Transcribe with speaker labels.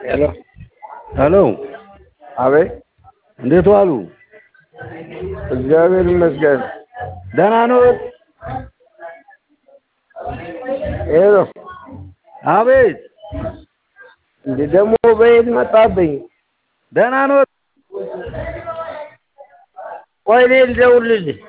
Speaker 1: ሄሎ
Speaker 2: ሄሎ
Speaker 1: አቤት
Speaker 2: እንዴት ዋሉ?
Speaker 1: እግዚአብሔር ይመስገን።
Speaker 2: ደህና ነዎት?
Speaker 1: ሄሎ
Speaker 2: አቤት
Speaker 1: እንዴ ደግሞ በየት መጣብኝ?
Speaker 2: ደህና ነዎት?
Speaker 1: ቆይ እኔ ልደውልልህ።